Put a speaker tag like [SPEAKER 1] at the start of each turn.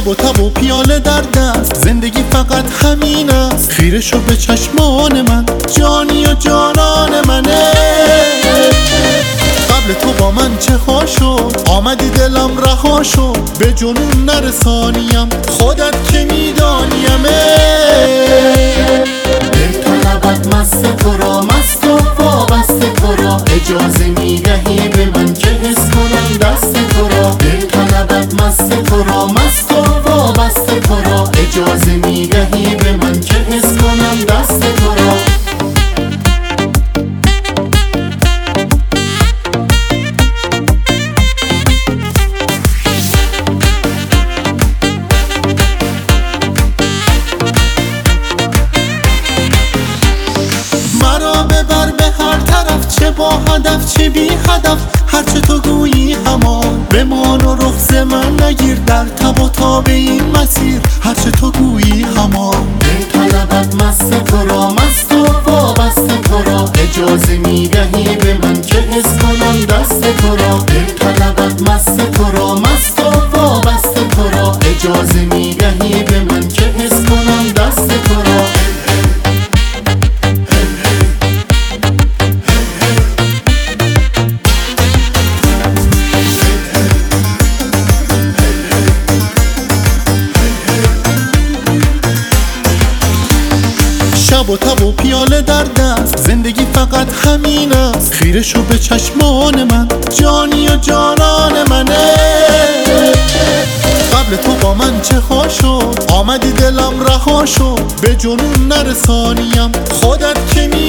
[SPEAKER 1] شب و تب و پیاله در دست، زندگی فقط همین است. خیره شو به چشمان من، جانی و جانان منه. قبل تو با من چه خواه شد، آمدی دلم رها شد. به جنون نرسانیم، خودت که میدانیمه. دل طلبت مست تو را، مست و وابسته تو را. اجازه میدهی به من که حس کنم دست تو را. دل طلبت مست تو را، مست و وابسته تو را. اجازه میدهی به من که حس کنم دست تو را. مرا ببر به هر طرف، چه با هدف چه بی هدف. هرچه تو گویی همان بمان و رخ ز من نگیر. در تب و تاب این مسیر، هرچه تو گویی همان. دل طلبت مست تو را، مست و وابسته تو را. اجازه میدهی به من که حس کنم دست تو را. دل طلبت مست تو را، مست و وابسته تو را. اجازه میدهی به من که حس کنم دست تو را. شب و تب و پیاله در دست، زندگی فقط همین است. خیره شو به چشمان من، جانی و جانان منه. قبل تو با من چه خواه شد، آمدی دلم رها شد. به جنون نرسانیم، خودت که